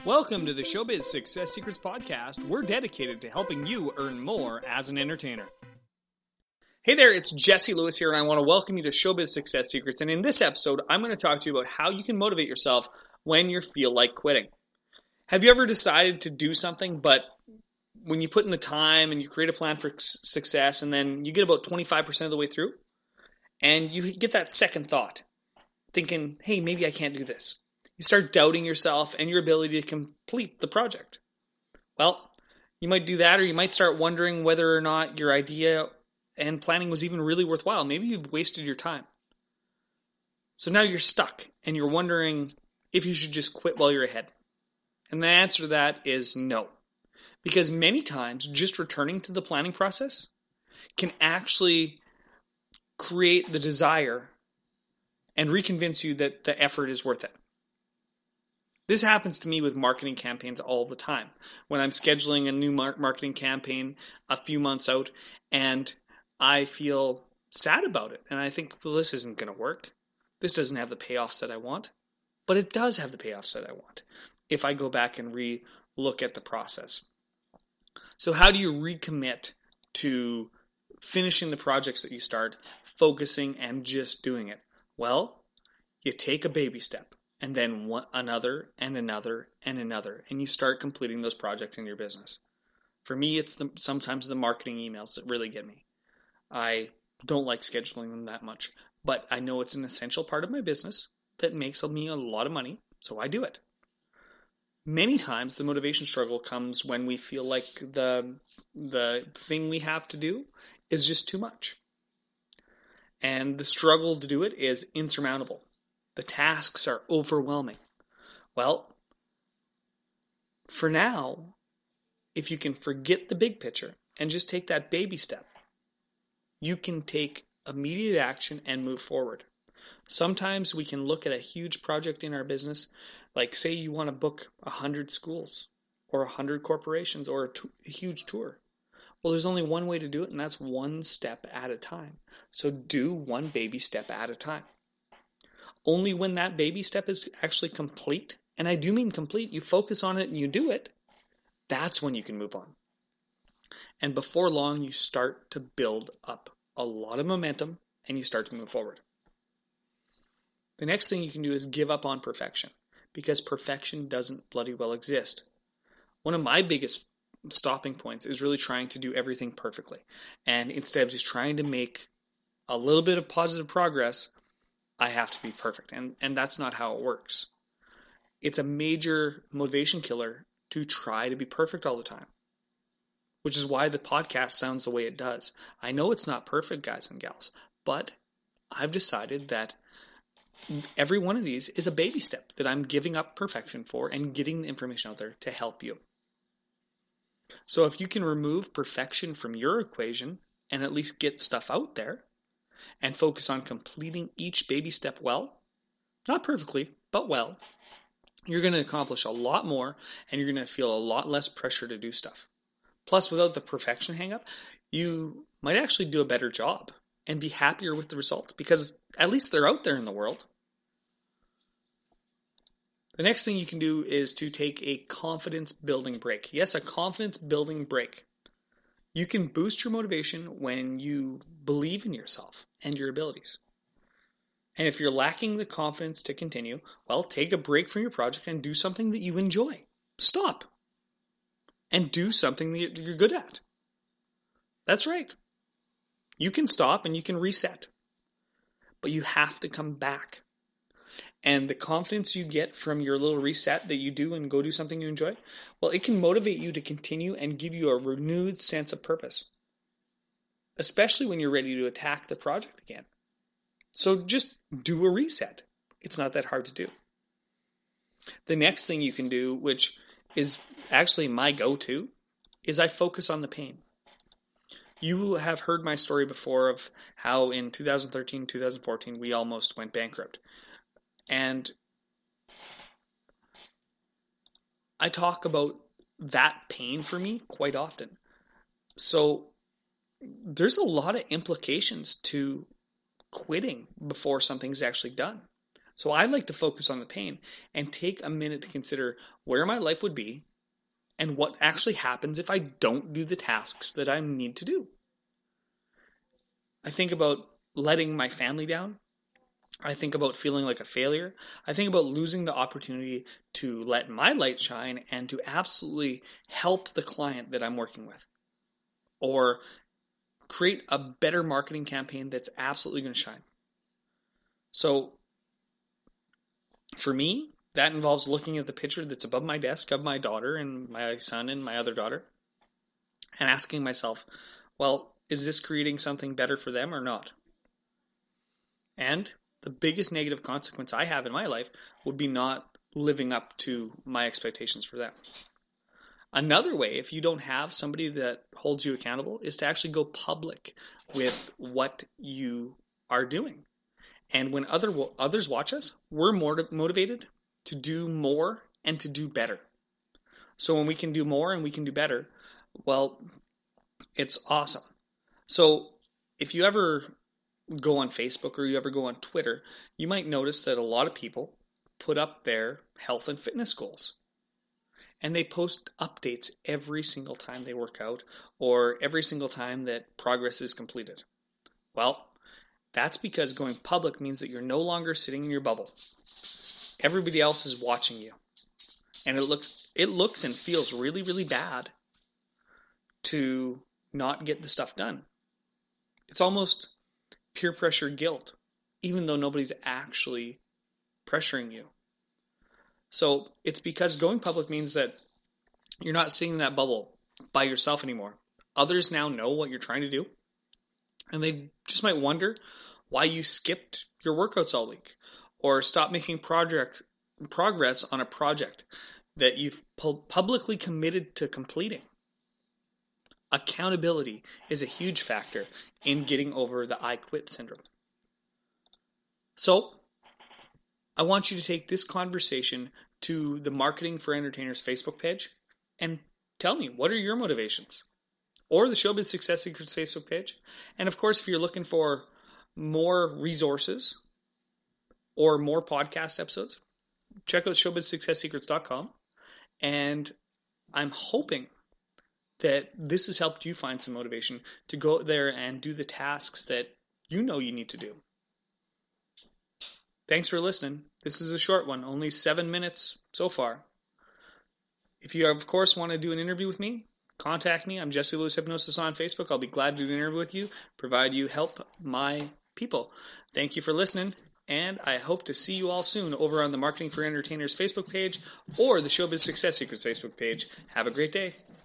Welcome to the Showbiz Success Secrets Podcast. We're dedicated to helping you earn more as an entertainer. Hey there, it's Jesse Lewis here, and I want to welcome you to Showbiz Success Secrets. And in this episode, I'm going to talk to you about how you can motivate yourself when you feel like quitting. Have you ever decided to do something, but when you put in the time and you create a plan for success, and then you get about 25% of the way through, and you get that second thought, thinking, hey, maybe I can't do this. You start doubting yourself and your ability to complete the project. Well, you might do that, or you might start wondering whether or not your idea and planning was even really worthwhile. Maybe you've wasted your time. So now you're stuck, and you're wondering if you should just quit while you're ahead. And the answer to that is no. Because many times, just returning to the planning process can actually create the desire and reconvince you that the effort is worth it. This happens to me with marketing campaigns all the time. When I'm scheduling a new marketing campaign a few months out and I feel sad about it and I think, well, this isn't going to work. This doesn't have the payoffs that I want. But it does have the payoffs that I want if I go back and re-look at the process. So how do you recommit to finishing the projects that you start, focusing and just doing it? Well, you take a baby step. And then another and another and another. And you start completing those projects in your business. For me, it's sometimes the marketing emails that really get me. I don't like scheduling them that much. But I know it's an essential part of my business that makes me a lot of money. So I do it. Many times the motivation struggle comes when we feel like the thing we have to do is just too much. And the struggle to do it is insurmountable. The tasks are overwhelming. Well, for now, if you can forget the big picture and just take that baby step, you can take immediate action and move forward. Sometimes we can look at a huge project in our business, like say you want to book 100 schools or 100 corporations or a huge tour. Well, there's only one way to do it, and that's one step at a time. So do one baby step at a time. Only when that baby step is actually complete, and I do mean complete, you focus on it and you do it, that's when you can move on. And before long, you start to build up a lot of momentum and you start to move forward. The next thing you can do is give up on perfection, because perfection doesn't bloody well exist. One of my biggest stopping points is really trying to do everything perfectly. And instead of just trying to make a little bit of positive progress, I have to be perfect. And that's not how it works. It's a major motivation killer to try to be perfect all the time, which is why the podcast sounds the way it does. I know it's not perfect, guys and gals, but I've decided that every one of these is a baby step that I'm giving up perfection for and getting the information out there to help you. So if you can remove perfection from your equation and at least get stuff out there, and focus on completing each baby step well, not perfectly, but well, you're going to accomplish a lot more and you're going to feel a lot less pressure to do stuff. Plus, without the perfection hang-up, you might actually do a better job and be happier with the results because at least they're out there in the world. The next thing you can do is to take a confidence-building break. Yes, a confidence-building break. You can boost your motivation when you believe in yourself and your abilities. And if you're lacking the confidence to continue, well, take a break from your project and do something that you enjoy. Stop. And do something that you're good at. That's right. You can stop and you can reset. But you have to come back. And the confidence you get from your little reset that you do and go do something you enjoy, well, it can motivate you to continue and give you a renewed sense of purpose, especially when you're ready to attack the project again. So just do a reset. It's not that hard to do. The next thing you can do, which is actually my go-to, is I focus on the pain. You have heard my story before of how in 2013, 2014, we almost went bankrupt. And I talk about that pain for me quite often. So there's a lot of implications to quitting before something's actually done. So I like to focus on the pain and take a minute to consider where my life would be and what actually happens if I don't do the tasks that I need to do. I think about letting my family down. I think about feeling like a failure. I think about losing the opportunity to let my light shine and to absolutely help the client that I'm working with. Or create a better marketing campaign that's absolutely going to shine. So for me, that involves looking at the picture that's above my desk of my daughter and my son and my other daughter and asking myself, well, is this creating something better for them or not? And the biggest negative consequence I have in my life would be not living up to my expectations for them. Another way, if you don't have somebody that holds you accountable, is to actually go public with what you are doing. And when others watch us, we're more motivated to do more and to do better. So when we can do more and we can do better, well, it's awesome. So if you ever go on Facebook or you ever go on Twitter, you might notice that a lot of people put up their health and fitness goals. And they post updates every single time they work out or every single time that progress is completed. Well, that's because going public means that you're no longer sitting in your bubble. Everybody else is watching you. And it looks and feels really, really bad to not get the stuff done. It's almost peer pressure guilt, even though nobody's actually pressuring you. So it's because going public means that you're not sitting in that bubble by yourself anymore. Others now know what you're trying to do, and they just might wonder why you skipped your workouts all week or stopped making progress on a project that you've publicly committed to completing. Accountability is a huge factor in getting over the I quit syndrome. So, I want you to take this conversation to the Marketing for Entertainers Facebook page and tell me, what are your motivations? Or the Showbiz Success Secrets Facebook page. And of course, if you're looking for more resources or more podcast episodes, check out showbizsuccesssecrets.com. And I'm hoping that this has helped you find some motivation to go out there and do the tasks that you know you need to do. Thanks for listening. This is a short one, only 7 minutes so far. If you, of course, want to do an interview with me, contact me. I'm Jesse Lewis Hypnosis on Facebook. I'll be glad to do an interview with you, provide you help my people. Thank you for listening, and I hope to see you all soon over on the Marketing for Entertainers Facebook page or the Showbiz Success Secrets Facebook page. Have a great day.